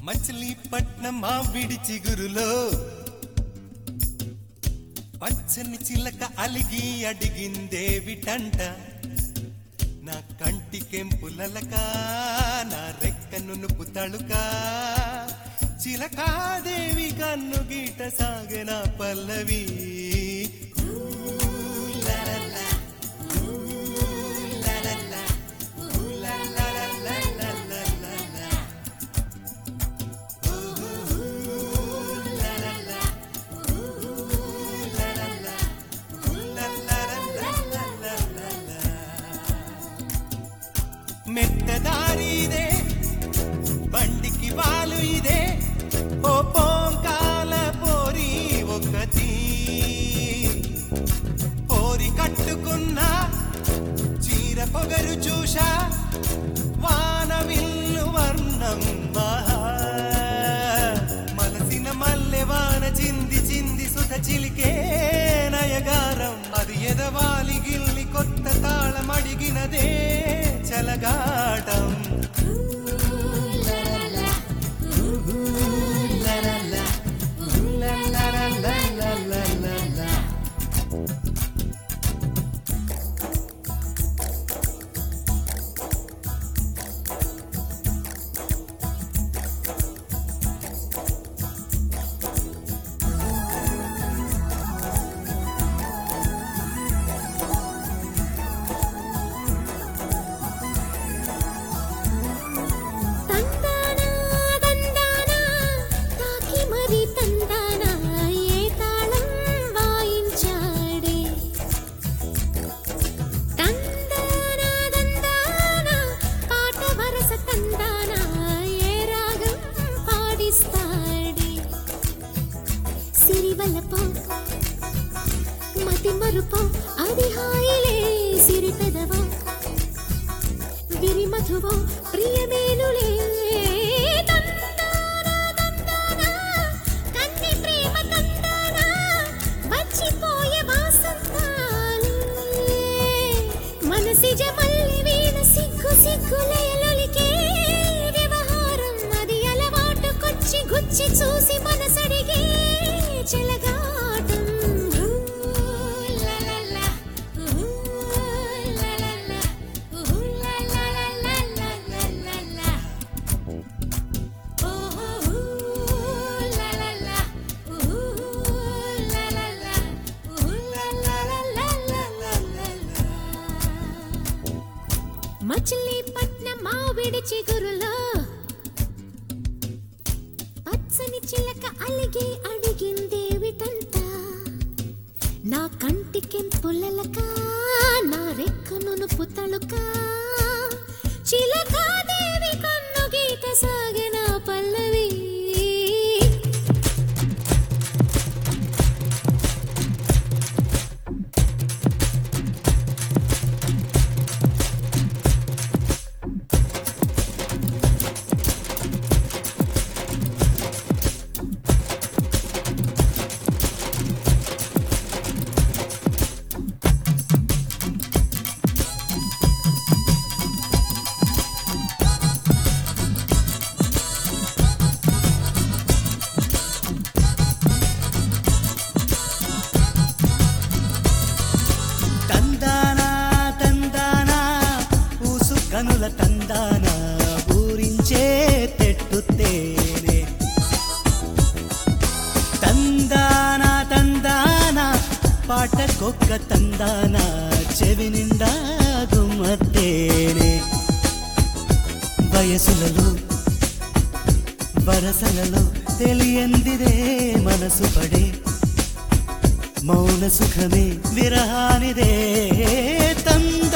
మచిలీపట్నం మావిడి చిగురులో పచ్చని చిలక అలిగి అడిగిందేవిటంట. నా కంటికెంపులలక నా రెక్క నునుపు తళుక చిలకాదేవి కన్ను గీట సాగన పల్లవి. మెట్టదారి ఇదే బండికి వాలు ఇదే ఓ పోంకాల పోరి ఒకటి పోరి కట్టుకున్న చీర పొగరు చూశా వాన విల్లు వర్ణం మలసిన మల్లె వాన చింది చింది సుధ చిలికే నయగారం. అది ఎదవాలి గిల్లి కొత్త తాళం అడిగినదే చలగాటం. మతి మరుపో అది హాయిలే సిరి పెదవో విరి మధువో ప్రియమేనులే కన్ని ప్రేమ తందానా వచ్చిపోయే వాసంతాలే మనసిజ మల్లి వీణ సిగ్గు సిగ్గులయలొలికే వ్యవహారం. అది అలవాటుకొచ్చి గుచ్చి చూసి మనసడిగే చెలగాటం. మచిలీపట్నం మావిడి చిగురులో పచ్చని చిలక అలిగి అడిగిందేవిటంట. నా కంటికెంపులలక నా రెక్క నునుపు తళుక చిలకాదేవి కన్ను గీత సాగిన పల్లవి. కనుల తందాన ఊరించే తెట్టుతేనే తందాన తందాన పాటకొక్క తందాన చెవి నిండా గుమ్మత్తేనే. వయసులలో వరసలలో తెలియందిదే మనసు పడే మౌన సుఖమే విరహానిదే.